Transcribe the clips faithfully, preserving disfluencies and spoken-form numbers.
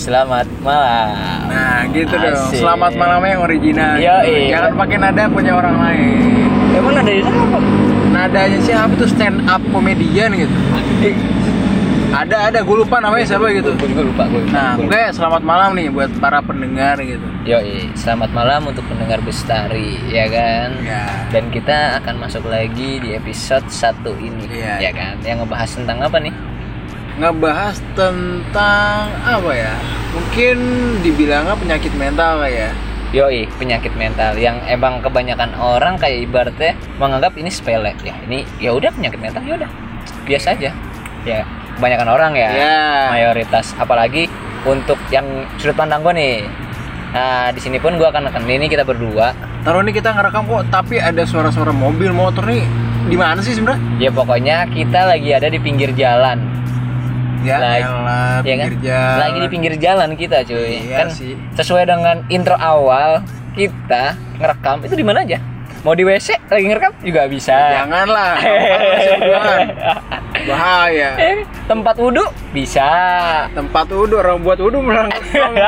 selamat malam. Nah gitu dong, Asik. selamat malamnya yang original. Yoi. Jangan pakai nada punya orang lain. Emang nada itu apa? Nadanya siapa tuh, stand up komedian gitu. Eh, Ada ada gue lupa namanya siapa gitu. Gue juga lupa gue. Nah, oke, selamat malam nih buat para pendengar gitu. Yoi, selamat malam untuk pendengar Bestari, ya kan? Ya. Dan kita akan masuk lagi di episode satu ini, Iya. ya kan? Yang ngebahas tentang apa nih? Ngebahas tentang apa ya? Mungkin dibilangnya penyakit mental ya. Yoi, penyakit mental yang emang kebanyakan orang kayak ibaratnya menganggap ini sepele. Ya, ini ya udah penyakit mental, ya udah biasa aja. Ya, kebanyakan orang ya. Ya. Mayoritas, apalagi untuk yang sudut pandang gue nih. Nah, di sini pun gue akan nekan ini kita berdua. Taruh nih kita ngerekam kok, tapi ada suara-suara mobil, motor nih. Di mana sih sebenarnya? Ya pokoknya kita lagi ada di pinggir jalan. Ya, Lagi- elah, Ya kan? pinggir jalan. Lagi di pinggir jalan kita, cuy. Iya Kan sih. sesuai dengan intro awal kita ngerekam itu di mana aja. Mau di W C lagi ngerekam juga bisa. Janganlah. Jangan. Bahaya. Eh, tempat wudhu bisa. Tempat wudhu, orang buat wudhu melangkah.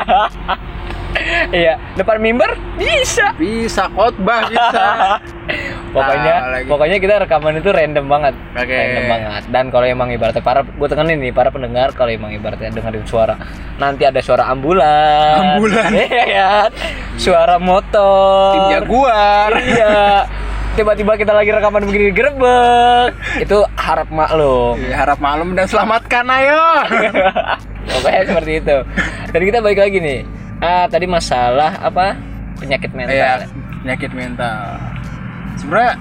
Iya, depan mimbar bisa. Bisa khotbah bisa. Pokoknya Ah, lagi. pokoknya kita rekaman itu random banget. Oke. Random banget. Dan kalau emang ibaratnya para gue tekenin nih para pendengar, kalau emang ibaratnya dengerin suara nanti ada suara ambulan. Ambulan. Iya kan? Suara motor. Tim Jaguar. Iya. Tiba-tiba kita lagi rekaman begini gerbek. Itu harap maklum. Ya, harap maklum dan selamatkan ayo. Pokoknya seperti itu. Dan kita balik lagi nih. Ah, tadi masalah apa? Penyakit mental. Iya, penyakit mental. Sebenarnya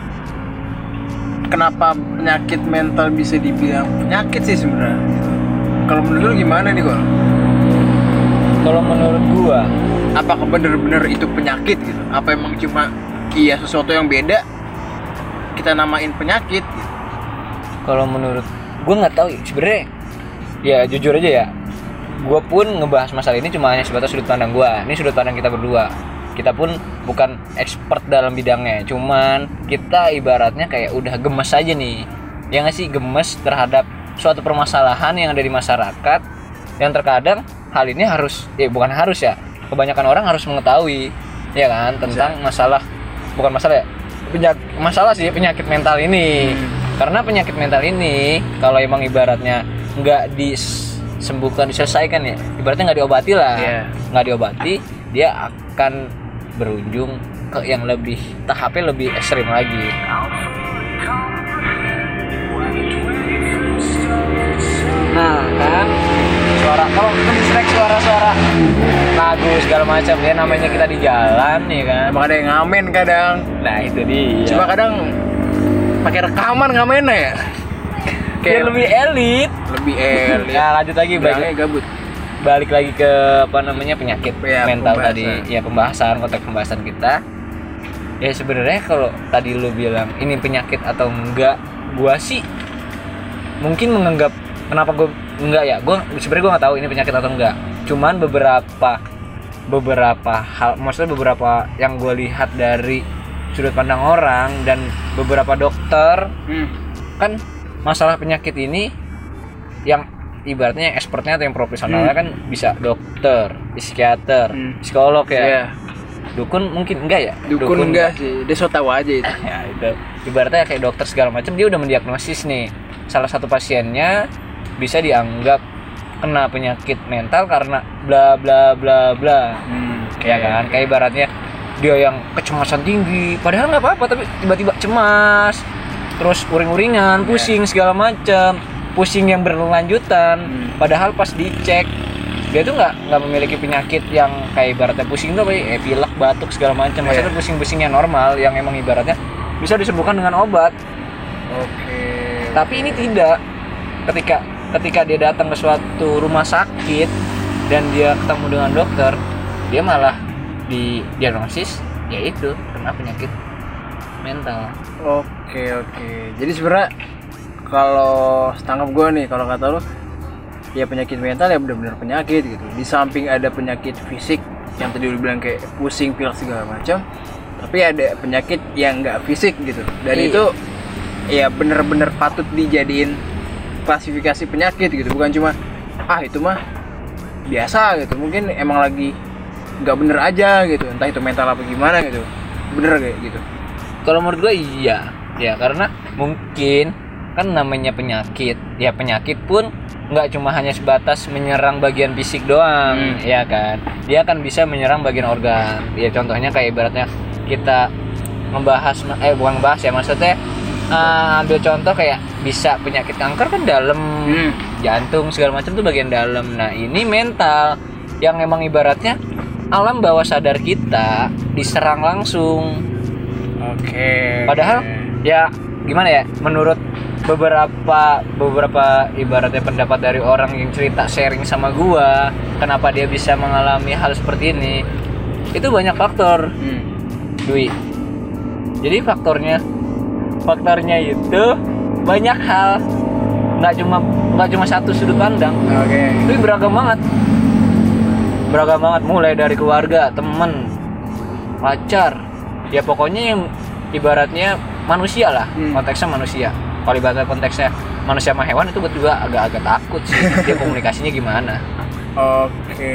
kenapa penyakit mental bisa dibilang penyakit sih sebenarnya? Kalau menurut lu gimana nih, Kol? Kalau menurut gua, Apakah benar-benar itu penyakit gitu? Apa emang cuma iya sesuatu yang beda kita namain penyakit gitu? kalau menurut gua nggak tahu sebenarnya. Ya jujur aja ya. Gua pun ngebahas masalah ini cuma hanya sebatas sudut pandang gua. Ini sudut pandang kita berdua. Kita pun bukan expert dalam bidangnya. Cuman kita ibaratnya kayak udah gemes aja nih. Ya nggak sih, gemes terhadap suatu permasalahan yang ada di masyarakat. Yang terkadang hal ini harus, eh bukan harus ya. Kebanyakan orang harus mengetahui, ya kan, tentang masalah, bukan masalah ya, penyakit, masalah sih penyakit mental ini. Hmm. Karena penyakit mental ini kalau emang ibaratnya nggak disembuhkan, diselesaikan ya, ibaratnya nggak diobati lah, Iya. nggak diobati, dia akan berujung ke yang lebih tahapnya lebih ekstrim lagi. Nah kan, suara kalau kita distrack suara-suara lagu segala macam ya, namanya kita di jalan ya kan. Emang ada yang ngamen kadang. Nah itu dia. Cuma kadang pakai rekaman ngamennya ya. Biar lebih elit. lebih elit. Nah lanjut lagi, Bilangnya balik, gabut. balik lagi ke apa namanya penyakit Ya, mental pembahasan. tadi. Ya pembahasan, konteks pembahasan kita. Ya sebenarnya kalau tadi lu bilang ini penyakit atau enggak, gua sih mungkin menganggap, kenapa gua enggak ya? Gua sebenarnya gua nggak tahu ini penyakit atau enggak. Cuman beberapa beberapa hal, maksudnya beberapa yang gua lihat dari sudut pandang orang dan beberapa dokter, Hmm. kan masalah penyakit ini yang ibaratnya yang expertnya atau yang profesionalnya Hmm. kan bisa dokter, psikiater, Hmm. psikolog ya. Iya. Dukun mungkin enggak ya? Dukun, enggak sih, dia so tau aja itu. Ya itu ibaratnya kayak dokter segala macam, dia udah mendiagnosis nih salah satu pasiennya bisa dianggap kena penyakit mental karena bla bla bla bla. Hmm, Ya kan, kayak ibaratnya dia yang kecemasan tinggi, padahal nggak apa-apa tapi tiba-tiba cemas, terus uring-uringan, pusing segala macam, pusing yang berlanjutan. Hmm. Padahal pas dicek dia tuh nggak nggak memiliki penyakit yang kayak ibaratnya pusing tuh kayak eh, pilek, batuk segala macam. Maksudnya Iya. pusing-pusing yang normal yang emang ibaratnya bisa disembuhkan dengan obat. Oke. Tapi ini tidak. Ketika ketika dia datang ke suatu rumah sakit dan dia ketemu dengan dokter, dia malah didiagnosis yaitu kena penyakit mental. Oke oke. Jadi sebenarnya kalau setangkap gue nih, kalau kata lu, ya penyakit mental ya benar-benar penyakit gitu. Di samping ada penyakit fisik yang tadi lu bilang kayak pusing, pilek segala macam, tapi ada penyakit yang nggak fisik gitu. Dan Iya. itu ya benar-benar patut dijadiin klasifikasi penyakit gitu. Bukan cuma ah itu mah biasa gitu, mungkin emang lagi nggak bener aja gitu, entah itu mental apa gimana gitu, bener kayak gitu. Kalau menurut gue iya, ya karena mungkin kan namanya penyakit, ya penyakit pun nggak cuma hanya sebatas menyerang bagian fisik doang, hmm. ya kan, dia akan bisa menyerang bagian organ. Ya contohnya kayak ibaratnya kita membahas, eh bukan membahas ya maksudnya, uh, ambil contoh kayak bisa penyakit kanker kan dalam, hmm. jantung segala macam tuh bagian dalam. Nah ini mental yang emang ibaratnya alam bawah sadar kita diserang langsung. Oke. Okay. Padahal ya gimana ya, menurut beberapa beberapa ibaratnya pendapat dari orang yang cerita sharing sama gua, kenapa dia bisa mengalami hal seperti ini, itu banyak faktor. Hmm. Dwi. Jadi faktornya faktornya itu banyak hal, nggak cuma nggak cuma satu sudut pandang. Oke. Okay. Itu beragam banget. Beragam banget, mulai dari keluarga, teman, pacar, ya pokoknya yang ibaratnya manusia lah, hmm. konteksnya manusia. Kalau ibaratnya konteksnya manusia sama hewan itu gue juga agak-agak takut sih, dia komunikasinya gimana. Oke.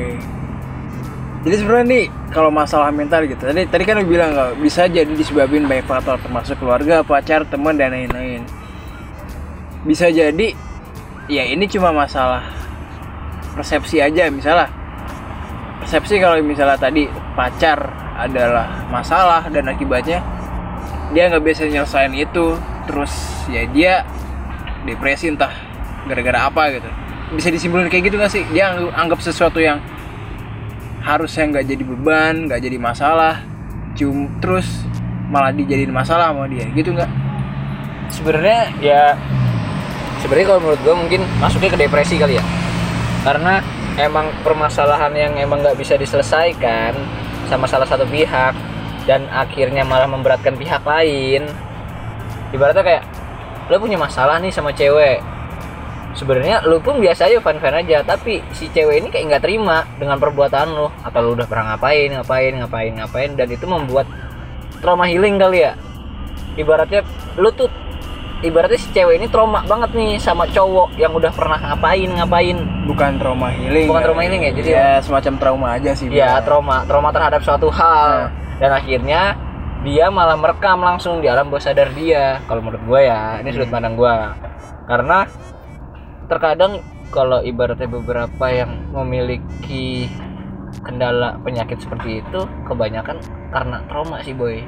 Jadi sebenarnya nih kalau masalah mental gitu, tadi tadi kan lu bilang kalau bisa jadi disebabin banyak faktor termasuk keluarga, pacar, teman dan lain-lain. Bisa jadi ya ini cuma masalah persepsi aja, misalnya persepsi kalau misalnya tadi pacar adalah masalah dan akibatnya dia nggak bisa nyelesain itu, terus ya dia depresi entah gara-gara apa gitu. Bisa disimpulkan kayak gitu nggak sih? Dia anggap sesuatu yang harusnya nggak jadi beban, nggak jadi masalah, cum terus malah dijadiin masalah sama dia, gitu nggak? Sebenarnya ya sebenarnya kalau menurut gue mungkin masuknya ke depresi kali ya, karena emang permasalahan yang emang nggak bisa diselesaikan sama salah satu pihak dan akhirnya malah memberatkan pihak lain. Ibaratnya kayak lo punya masalah nih sama cewek, sebenarnya lo pun biasa aja, fan-fan aja, tapi si cewek ini kayak nggak terima dengan perbuatan lo, atau lo udah pernah ngapain ngapain ngapain ngapain dan itu membuat trauma healing kali ya. Ibaratnya lo tuh ibaratnya si cewek ini trauma banget nih sama cowok yang udah pernah ngapain ngapain. Bukan trauma healing. Bukan ya, trauma healing ya, jadi ya semacam trauma aja sih. Ya trauma, trauma terhadap suatu hal. Nah. Dan akhirnya dia malah merekam langsung di alam bawah sadar dia. Kalau menurut gue ya, ini sudut pandang gue. Karena terkadang kalau ibaratnya beberapa yang memiliki kendala penyakit seperti itu, kebanyakan karena trauma sih boy.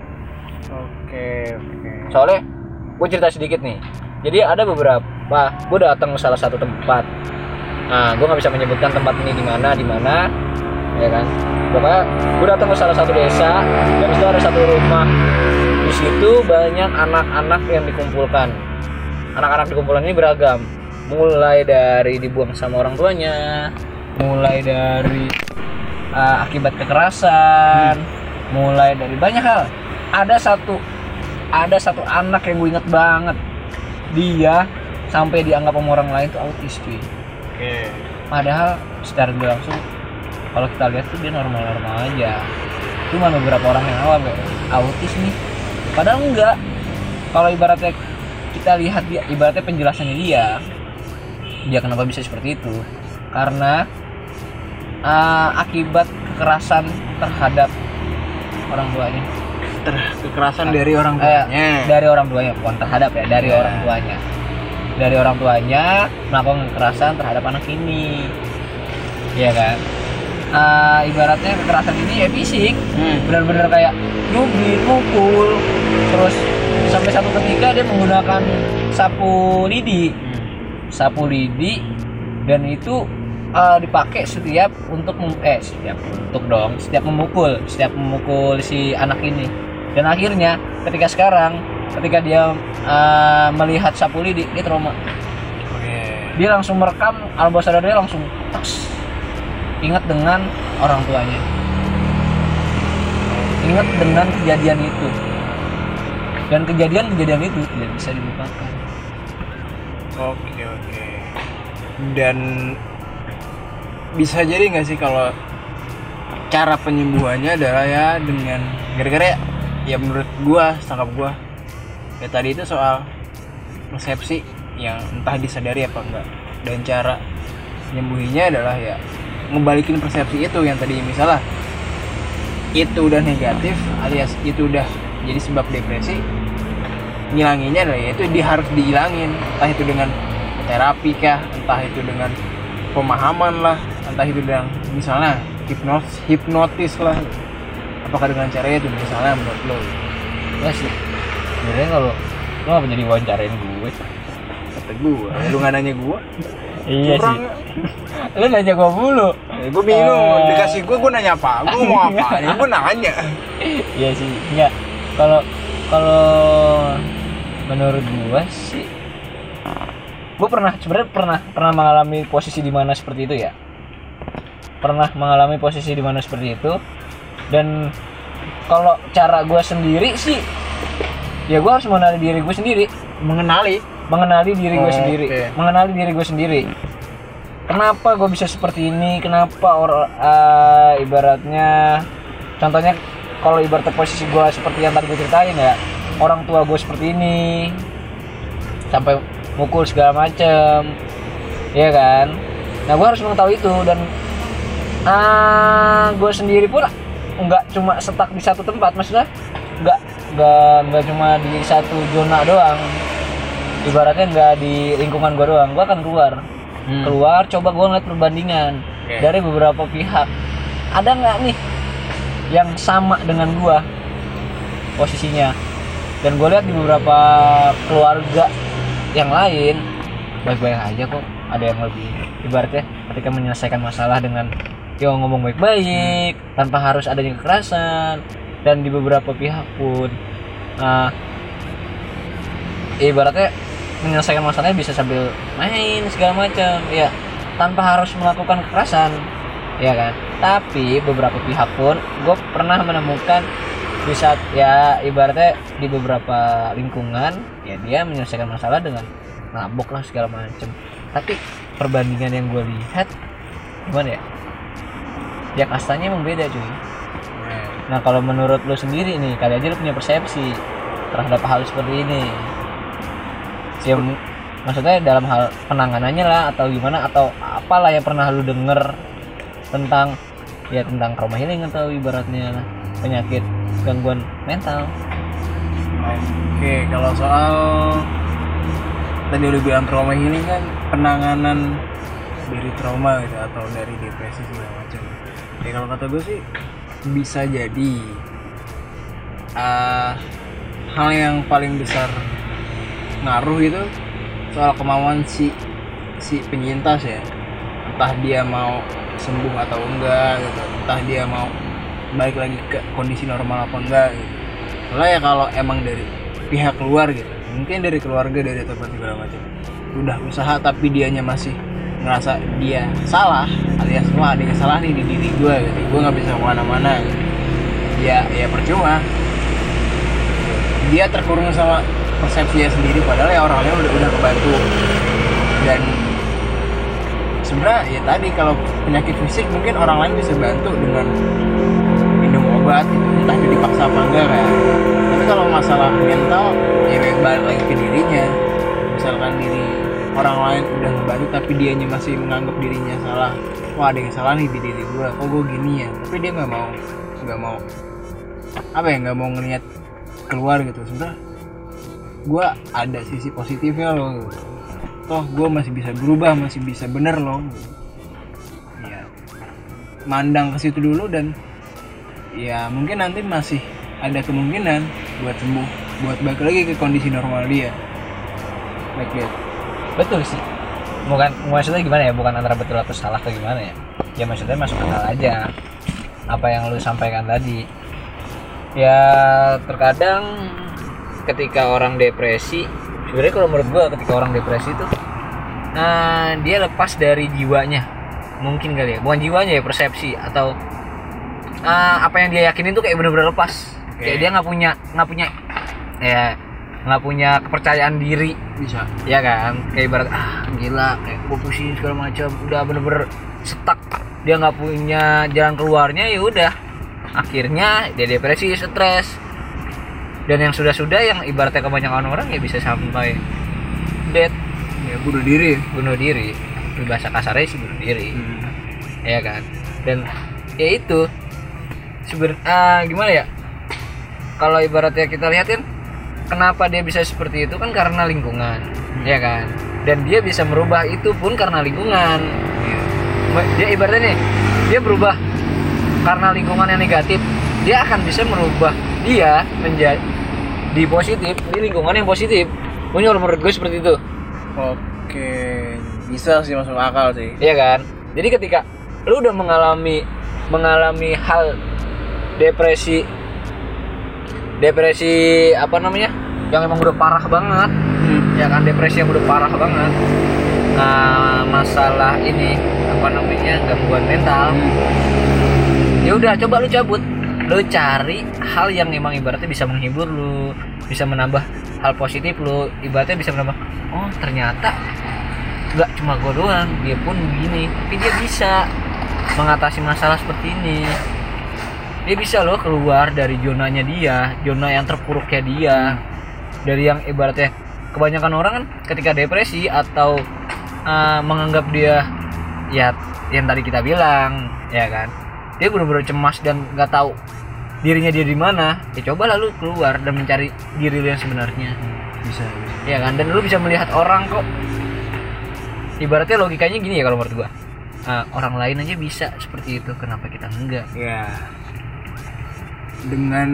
Oke oke. Soalnya gue cerita sedikit nih. Jadi ada beberapa, gue datang ke salah satu tempat. Nah, gue nggak bisa menyebutkan tempat ini di mana, di mana, ya kan? Pokoknya gue datang ke salah satu desa dan itu ada satu rumah. Di situ banyak anak-anak yang dikumpulkan. Anak-anak dikumpulkan ini beragam. Mulai dari dibuang sama orang tuanya, mulai dari uh, akibat kekerasan, hmm. mulai dari banyak hal. Ada satu ada satu anak yang gue inget banget, dia sampai dianggap sama orang lain tuh autis cuy. Oke. Padahal secara langsung kalau kita lihat tuh dia normal-normal aja. Cuma beberapa orang yang awam kayak autis nih. Padahal enggak. Kalau ibaratnya kita lihat dia, ibaratnya penjelasannya dia, dia kenapa bisa seperti itu? Karena uh, akibat kekerasan terhadap orang tuanya. Ter- kekerasan dari orang tuanya. Eh, dari orang tuanya, bukan terhadap ya, dari yeah. orang tuanya. Dari orang tuanya melakukan kekerasan terhadap anak ini. Iya kan? Uh, ibaratnya kekerasan ini ya fisik, hmm. benar-benar kayak nyubit, mukul, terus sampai satu ketika dia menggunakan sapu lidi, hmm. sapu lidi, dan itu uh, dipakai setiap untuk mem- eh setiap untuk dong, setiap memukul, setiap memukul si anak ini. Dan akhirnya ketika sekarang, ketika dia uh, melihat sapu lidi, dia trauma. Okay. Dia langsung merekam, alam bawah sadar dia langsung tas. Ingat dengan orang tuanya, ingat dengan kejadian itu, dan kejadian-kejadian itu tidak bisa dilupakan. Oke oke. Dan bisa jadi nggak sih kalau cara penyembuhannya adalah ya dengan gara-gara ya, ya menurut gua, tangkap gua ya tadi itu soal persepsi yang entah disadari apa enggak, dan cara nyembuhinya adalah ya ngebalikin persepsi itu yang tadi misalnya itu udah negatif alias itu udah jadi sebab depresi, ngilanginnya adalah ya itu dia harus dihilangin, entah itu dengan terapi kah, entah itu dengan pemahaman lah, entah itu dengan misalnya hipnotis, hipnotis lah, apakah dengan cara itu misalnya menurut lo? Enggak sih, sebenarnya kalau lo nggak jadi wawancarain gue, kata gue, lu nggak nanya gue? iya Kurang. sih, lo nanya gue mulu, Ya, gue bingung, Uh, dikasih gue, gue nanya apa? Gue mau apa? Ya, gue nanya. iya sih, enggak. Kalau kalau menurut gue sih, gue pernah sebenarnya pernah pernah mengalami posisi di mana seperti itu ya, pernah mengalami posisi di mana seperti itu, dan kalau cara gue sendiri sih, ya gue harus mengenali diri gue sendiri, Mengenali. mengenali diri gue Oh, sendiri, oke. mengenali diri gue sendiri. Kenapa gue bisa seperti ini? Kenapa orang uh, ibaratnya, contohnya kalau ibaratnya posisi gue seperti yang tadi gue ceritain ya, orang tua gue seperti ini, sampai mukul segala macem, ya kan? Nah gue harus mengetahui itu dan uh, gue sendiri pun nggak cuma stuck di satu tempat, maksudnya nggak nggak nggak cuma di satu zona doang. Ibaratnya nggak di lingkungan gue doang, gue akan keluar, hmm. keluar, coba gue ngeliat perbandingan okay. dari beberapa pihak. Ada nggak nih yang sama dengan gue posisinya? Dan gue lihat di beberapa keluarga yang lain baik-baik aja kok. Ada yang lebih, ibaratnya ketika menyelesaikan masalah dengan yo ngomong baik-baik, hmm. tanpa harus adanya kekerasan. Dan di beberapa pihak pun, uh, ibaratnya menyelesaikan masalahnya bisa sambil main segala macam ya, tanpa harus melakukan kekerasan, ya kan? Tapi beberapa pihak pun gue pernah menemukan di saat ya ibaratnya di beberapa lingkungan ya dia menyelesaikan masalah dengan nabok lah segala macam. Tapi perbandingan yang gue lihat gimana ya, ya kastanya emang beda cuy. Nah kalau menurut lo sendiri nih, kali aja lo punya persepsi terhadap hal seperti ini ya, maksudnya dalam hal penanganannya lah atau gimana, atau apalah yang pernah lu denger tentang ya tentang trauma healing atau ibaratnya penyakit gangguan mental. Oke, kalau soal tadi udah bilang trauma healing kan penanganan dari trauma gitu atau dari depresi segala macam. Ya kalau kata gue sih bisa jadi uh, hal yang paling besar ngaruh itu soal kemauan si si penyintas ya, entah dia mau sembuh atau enggak gitu, entah dia mau balik lagi ke kondisi normal apa enggak gitu. Soalnya ya kalau emang dari pihak luar gitu, mungkin dari keluarga, dari tempat segala macam udah usaha tapi dianya masih ngerasa dia salah alias wah ada yang salah nih di diri gue gitu, gue nggak bisa kemana-mana gitu. ya ya percuma, dia terkurung sama persepsinya sendiri padahal ya orang lain udah udah kebantu. Dan sebenarnya ya tadi kalau penyakit fisik mungkin orang lain bisa bantu dengan minum obat gitu, entah itu dipaksa apa enggak kayak. Tapi kalau masalah mental ya balik lagi ke dirinya. Misalkan diri orang lain udah ngebantu tapi dianya masih menganggap dirinya salah, wah ada yang salah nih di diri gue, kok gue gini ya, tapi dia nggak mau nggak mau apa ya nggak mau ngelihat keluar gitu. Sebenarnya gue ada sisi positifnya loh, toh gue masih bisa berubah, masih bisa bener loh ya, mandang ke situ dulu dan ya mungkin nanti masih ada kemungkinan buat sembuh, buat balik lagi ke kondisi normal dia. Like that. Betul sih, bukan maksudnya gimana ya, bukan antara betul atau salah atau gimana ya, ya maksudnya masuk akal aja apa yang lu sampaikan tadi. Ya terkadang ketika orang depresi, sebenarnya kalau menurut gua ketika orang depresi itu nah dia lepas dari jiwanya mungkin kali ya, bukan jiwanya ya, persepsi atau uh, apa yang dia yakinin tuh kayak bener-bener lepas. Okay. Kayak dia nggak punya nggak punya ya nggak punya kepercayaan diri, bisa ya kan, kayak ibarat ah gila kayak gue pusing segala macam, udah bener-bener stuck, dia nggak punya jalan keluarnya, ya udah akhirnya dia depresi, stres, dan yang sudah-sudah yang ibaratnya kebanyakan orang ya bisa sampai dead, ya bunuh diri bunuh diri bahasa kasarnya sih bunuh diri. Hmm. Ya kan, dan ya itu sebenarnya ah, gimana ya, kalau ibaratnya kita lihatin kenapa dia bisa seperti itu kan karena lingkungan. Hmm. Ya kan, dan dia bisa merubah itu pun karena lingkungan. Yeah. Dia ibaratnya nih, dia berubah karena lingkungan yang negatif, dia akan bisa merubah dia menjadi di positif, di lingkungan yang positif. Punya menurut gue seperti itu. Oke, bisa sih, masuk akal sih. Iya kan? Jadi ketika lu udah mengalami mengalami hal depresi depresi apa namanya? Yang emang udah parah banget. Hmm. Ya kan, depresi yang udah parah banget. Nah, masalah ini apa namanya? Gangguan mental. Hmm. Ya udah, coba lu cabut. Lu cari hal yang emang ibaratnya bisa menghibur lu, bisa menambah hal positif lu, ibaratnya bisa menambah, oh ternyata nggak cuma gue doang, dia pun begini, tapi dia bisa mengatasi masalah seperti ini. Dia bisa loh keluar dari zonanya dia, zona yang terpuruknya dia. Dari yang ibaratnya kebanyakan orang kan ketika depresi atau uh, menganggap dia ya yang tadi kita bilang, ya kan, dia benar-benar cemas dan nggak tahu dirinya dia di mana. Ya coba lalu keluar dan mencari diri lu yang sebenarnya. Bisa, bisa. Ya kan, dan lu bisa melihat orang kok. Ibaratnya logikanya gini ya kalau menurut gua. Nah, orang lain aja bisa seperti itu, kenapa kita enggak? Ya. Dengan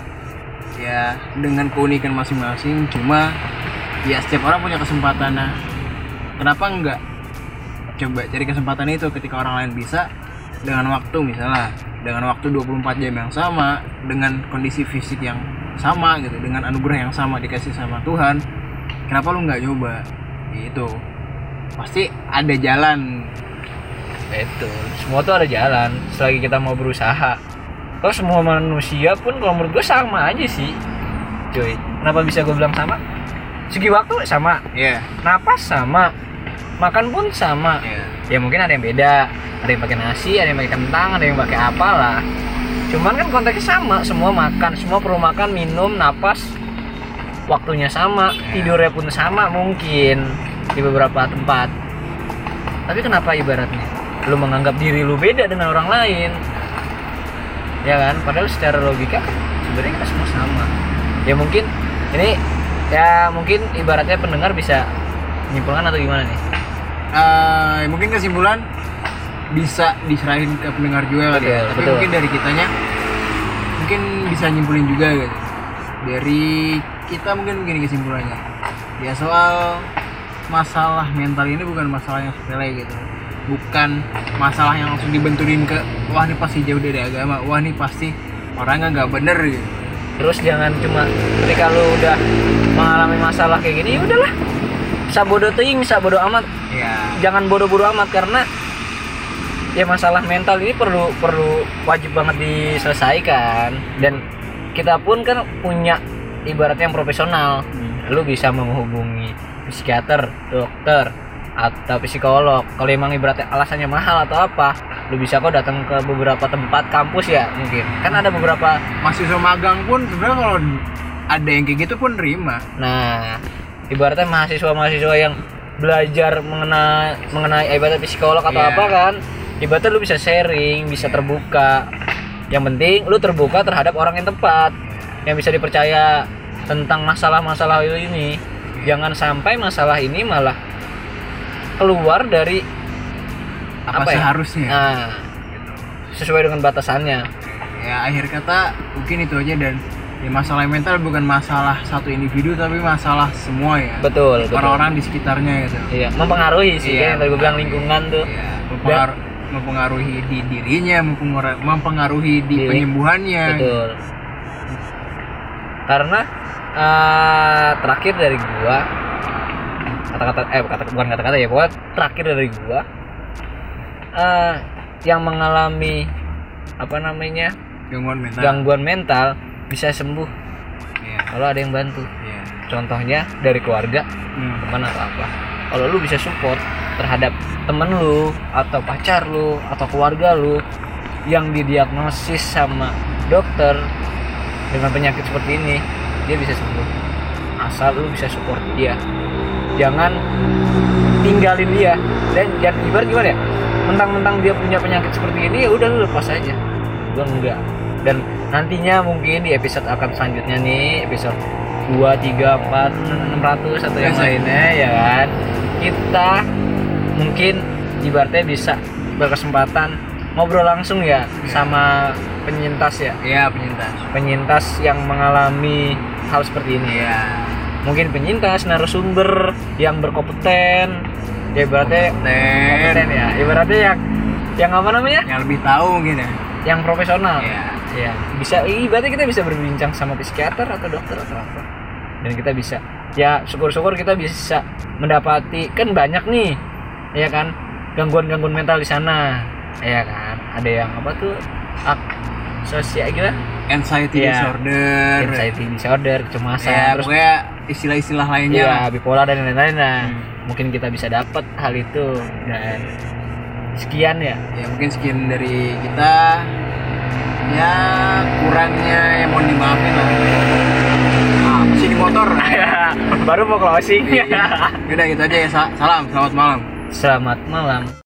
ya dengan keunikan masing-masing, cuma ya setiap orang punya kesempatan. Nah, kenapa enggak coba cari kesempatan itu ketika orang lain bisa, dengan waktu misalnya dengan waktu dua puluh empat jam yang sama, dengan kondisi fisik yang sama gitu, dengan anugerah yang sama dikasih sama Tuhan, kenapa lu nggak coba? Itu pasti ada jalan. Betul, semua tuh ada jalan selagi kita mau berusaha. Kalau semua manusia pun kalau menurut gue sama aja sih, cuy. Kenapa bisa gue bilang sama? Segi waktu sama, ya. Yeah. Napas sama, makan pun sama. Yeah. Ya mungkin ada yang beda, ada yang pakai nasi, ada yang pakai kentang, ada yang pakai apalah. Cuman kan konteksnya sama, semua makan, semua perlu makan, minum, napas, waktunya sama, tidurnya pun sama mungkin di beberapa tempat. Tapi kenapa ibaratnya lu menganggap diri lu beda dengan orang lain? Ya kan, padahal secara logika sebenarnya kita semua sama. Ya mungkin ini ya mungkin ibaratnya pendengar bisa menyimpulkan atau gimana nih? Uh, mungkin kesimpulan bisa diserahin ke pendengar juga kali ya. Tapi betul. Mungkin dari kitanya mungkin bisa nyimpulin juga gitu. Dari kita mungkin begini kesimpulannya. Ya soal masalah mental ini bukan masalah yang sepele gitu. Bukan masalah yang langsung dibenturin ke wah ini pasti jauh dari agama, wah ini pasti orangnya nggak bener gitu. Terus jangan cuma ketika lu udah mengalami masalah kayak gini, ya udahlah, sabodo ting, sabodo amat. Ya. Jangan bodoh-bodoh amat, karena ya masalah mental ini perlu perlu wajib banget diselesaikan. Dan kita pun kan punya ibaratnya yang profesional. Hmm. Lu bisa menghubungi psikiater, dokter, atau psikolog. Kalau emang ibaratnya alasannya mahal atau apa, lu bisa kok datang ke beberapa tempat kampus ya mungkin. Kan ada beberapa mahasiswa magang pun sebenarnya kalau ada yang kayak gitu pun nerima. Nah, ibaratnya mahasiswa-mahasiswa yang belajar mengenai mengenai ibaratnya psikolog atau yeah. apa kan, ibaratnya lu bisa sharing, bisa yeah. terbuka. Yang penting lu terbuka terhadap orang yang tepat, yang bisa dipercaya tentang masalah-masalah ini. Jangan sampai masalah ini malah keluar dari apa, apa seharusnya. Ya? Nah, sesuai dengan batasannya. Ya akhir kata mungkin itu aja, dan ya masalah mental bukan masalah satu individu tapi masalah semua ya. Betul. Orang-orang di sekitarnya gitu. Iya, mempengaruhi sih iya, kan yang tadi gue bilang lingkungan tuh. Iya, mempengaruhi, mempengaruhi di dirinya, mempengaruhi, mempengaruhi di Diri. penyembuhannya. Betul. Karena uh, terakhir dari gua kata-kata eh kata bukan kata-kata ya, pokoknya terakhir dari gua uh, yang mengalami apa namanya gangguan mental gangguan mental bisa sembuh yeah. kalau ada yang bantu. Yeah. Contohnya dari keluarga, hmm. teman atau apa. Kalau lu bisa support terhadap temen lu atau pacar lu atau keluarga lu yang didiagnosis sama dokter dengan penyakit seperti ini, dia bisa sembuh asal lu bisa support dia. Jangan tinggalin dia. Dan jangan ibarat gimana ya, mentang-mentang dia punya penyakit seperti ini ya udah lu lepas aja. Gua enggak. Dan nantinya mungkin di episode akan selanjutnya nih, episode dua, tiga, empat, enam ratus atau yang lainnya ya kan, kita mungkin ibaratnya bisa berkesempatan ngobrol langsung ya sama penyintas ya. Iya, penyintas. Penyintas yang mengalami hal seperti ini ya. Mungkin penyintas narasumber yang berkompeten. Ya ibaratnya Kompeten. kompeten ya. Ibaratnya yang yang apa namanya? Yang lebih tahu mungkin ya. Yang profesional. Iya. Ya, bisa ibaratnya kita bisa berbincang sama psikiater atau dokter atau apa. Dan kita bisa ya syukur-syukur kita bisa mendapati, kan banyak nih ya kan gangguan-gangguan mental di sana. Ya kan, ada yang apa tuh ak sosial gila Anxiety ya, disorder. anxiety disorder, kecemasan, Ya, terus pokoknya istilah-istilah lainnya. ya bipolar dan lain-lain. Nah, Hmm. mungkin kita bisa dapat hal itu. Dan sekian ya. Ya mungkin sekian dari kita. Ya kurangnya ya mohon dimaafin lah. Ah, masih di motor. Baru mau closing. Yaudah gitu aja ya. Sa- Salam, selamat malam. Selamat malam.